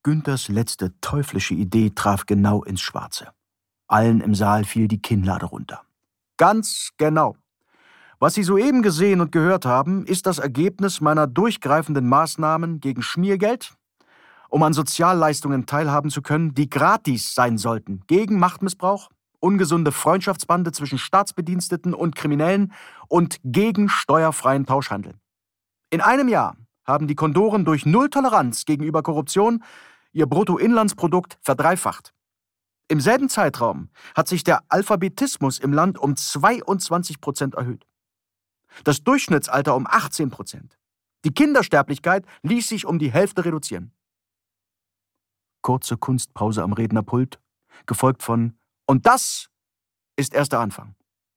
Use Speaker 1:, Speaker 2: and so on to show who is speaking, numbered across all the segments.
Speaker 1: Günthers letzte teuflische Idee traf genau ins Schwarze. Allen im Saal fiel die Kinnlade runter. Ganz genau. Was Sie soeben gesehen und gehört haben, ist das Ergebnis meiner durchgreifenden Maßnahmen gegen Schmiergeld, um an Sozialleistungen teilhaben zu können, die gratis sein sollten, gegen Machtmissbrauch, ungesunde Freundschaftsbande zwischen Staatsbediensteten und Kriminellen und gegen steuerfreien Tauschhandel. In einem Jahr haben die Kondoren durch Nulltoleranz gegenüber Korruption ihr Bruttoinlandsprodukt verdreifacht. Im selben Zeitraum hat sich der Alphabetismus im Land um 22% erhöht. Das Durchschnittsalter um 18%. Die Kindersterblichkeit ließ sich um die Hälfte reduzieren. Kurze Kunstpause am Rednerpult, gefolgt von „Und das ist erst der Anfang."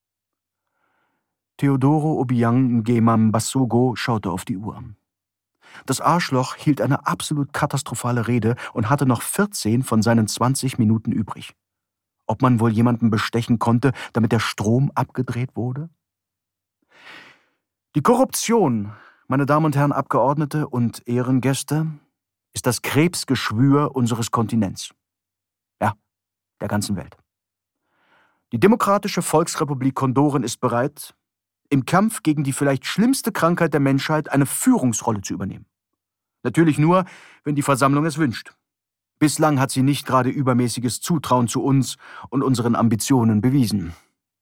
Speaker 1: Teodoro Obiang Nguema Mbasogo schaute auf die Uhr. Das Arschloch hielt eine absolut katastrophale Rede und hatte noch 14 von seinen 20 Minuten übrig. Ob man wohl jemanden bestechen konnte, damit der Strom abgedreht wurde? Die Korruption, meine Damen und Herren Abgeordnete und Ehrengäste, ist das Krebsgeschwür unseres Kontinents. Ja, der ganzen Welt. Die Demokratische Volksrepublik Kondoren ist bereit, im Kampf gegen die vielleicht schlimmste Krankheit der Menschheit eine Führungsrolle zu übernehmen. Natürlich nur, wenn die Versammlung es wünscht. Bislang hat sie nicht gerade übermäßiges Zutrauen zu uns und unseren Ambitionen bewiesen.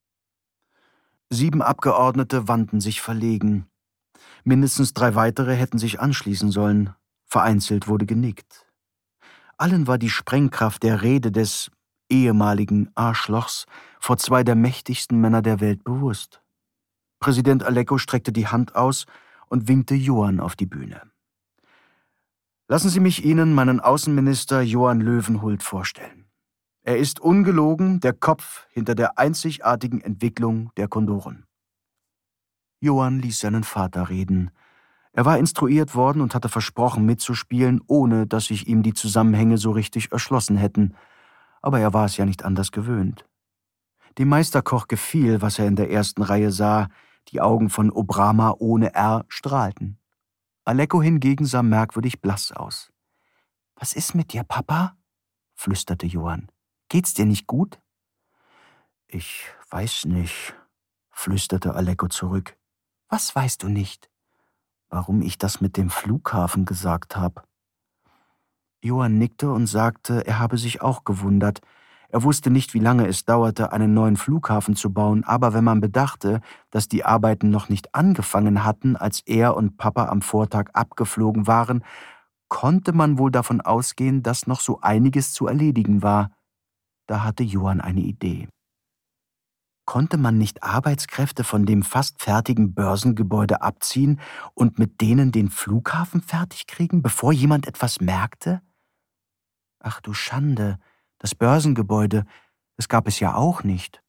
Speaker 1: 7 Abgeordnete wandten sich verlegen. Mindestens 3 weitere hätten sich anschließen sollen. Vereinzelt wurde genickt. Allen war die Sprengkraft der Rede des ehemaligen Arschlochs vor 2 der mächtigsten Männer der Welt bewusst. Präsident Aleko streckte die Hand aus und winkte Johann auf die Bühne. Lassen Sie mich Ihnen meinen Außenminister Johann Löwenhult vorstellen. Er ist ungelogen der Kopf hinter der einzigartigen Entwicklung der Kondoren. Johann ließ seinen Vater reden. Er war instruiert worden und hatte versprochen mitzuspielen, ohne dass sich ihm die Zusammenhänge so richtig erschlossen hätten. Aber er war es ja nicht anders gewöhnt. Dem Meisterkoch gefiel, was er in der ersten Reihe sah. Die Augen von Obrama ohne R strahlten. Aleko hingegen sah merkwürdig blass aus. »Was ist mit dir, Papa?« flüsterte Johann. »Geht's dir nicht gut?« »Ich weiß nicht«, flüsterte Aleko zurück. »Was weißt du nicht?« »Warum ich das mit dem Flughafen gesagt habe.« Johann nickte und sagte, er habe sich auch gewundert. Er wusste nicht, wie lange es dauerte, einen neuen Flughafen zu bauen, aber wenn man bedachte, dass die Arbeiten noch nicht angefangen hatten, als er und Papa am Vortag abgeflogen waren, konnte man wohl davon ausgehen, dass noch so einiges zu erledigen war. Da hatte Johann eine Idee. Konnte man nicht Arbeitskräfte von dem fast fertigen Börsengebäude abziehen und mit denen den Flughafen fertig kriegen, bevor jemand etwas merkte? Ach du Schande, das Börsengebäude, das gab es ja auch nicht.